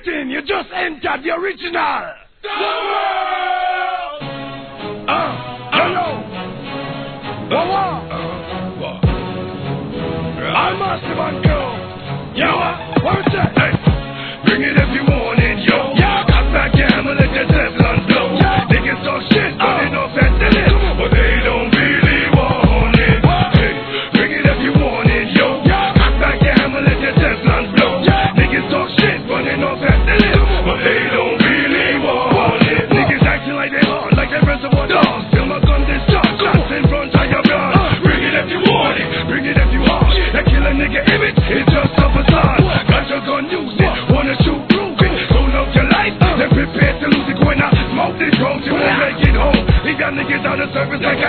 waiting, you just entered the original. Hello. I'm massive and girl. Yo, what's that? Hey, bring it if you want it, yo. Yeah. Got back camera, let your Teflon blow. Yeah. Niggas talk shit, but they know fast in it, but they don't really want it. Hey, bring it if you want it, yo. Yeah. Got back camera, let your Teflon blow. Yeah. Niggas talk shit, but they know fast in it, but they don't really want it. Niggas acting like they hard, like they reservoir dogs. Still my gun this charge, shots in front of your gun. Bring it if you want it, bring it if you want it. That kill a nigga image, it's just a facade. Got your gun, use it, wanna shoot, prove it. Don't love your life, then prepare to lose it. When I smoke this road, you won't make it home. Leave y'all niggas on the surface like